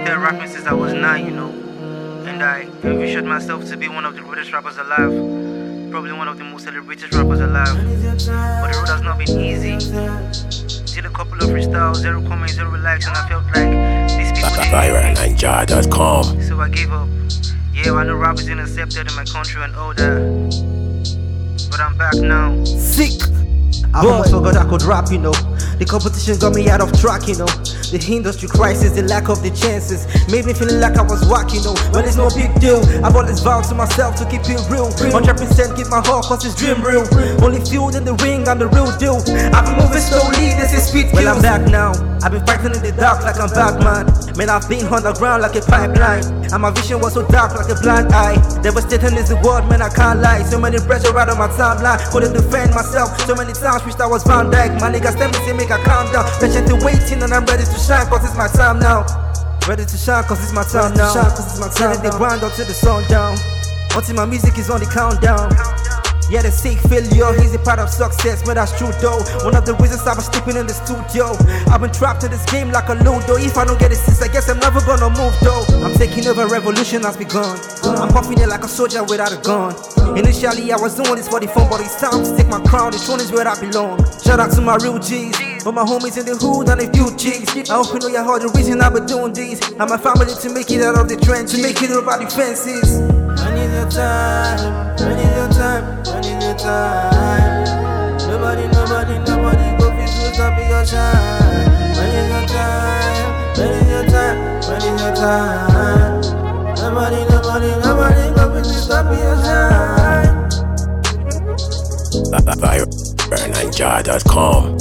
there rapping since I was 9, you know. And I envisioned myself to be one of the greatest rappers alive. Probably one of the most celebrated rappers alive. But the road has not been easy. Did a couple of freestyles, 0 comments, 0 likes, and I felt like these people ViralNinja.com. So I gave up. Yeah, I know rap isn't accepted in my country and all that. But I'm back now. Sick. I almost forgot I could rap, you know. The competition got me out of track, you know. The industry crisis, the lack of the chances made me feeling like I was whack, you know. But it's no big deal. I've always vowed to myself to keep it real. 100% give my heart cause it's dream real. Only fueled in the ring, I'm the real deal. I've been moving slowly, this is speed kills. Well, I'm back now. I've been fighting in the dark like I'm Batman. Man, I've been underground like a pipeline. And my vision was so dark like a blind eye. Devastating is the word, man, I can't lie. So many pressure right on my timeline. Couldn't defend myself. So many times wished I was Van Dyke. My niggas tell me to make a calm down. Patiently waiting and I'm ready to shine cause it's my time now. Ready to shine cause it's my time now. Ready to grind up to the sun down. Until my music is on the countdown. Yeah, they say failure is a part of success, but that's true though. One of the reasons I've been sleeping in the studio. I've been trapped in this game like a ludo. If I don't get it since, I guess I'm never gonna move though. I'm taking over, revolution has begun. I'm puffing it like a soldier without a gun. Initially I was doing this for the fun, but it's time to take my crown. The throne is where I belong. Shout out to my real G's, for my homies in the hood and a few G's. I hope you know you heard the reason I've been doing this. And my family to make it out of the trench, to make it over the fences. I need your time, I need your time, I need your time. Nobody go fix to stop your shine. I need your time, I need your time, I need your time. Nobody go fix to stop your shine. ViralNinja.com.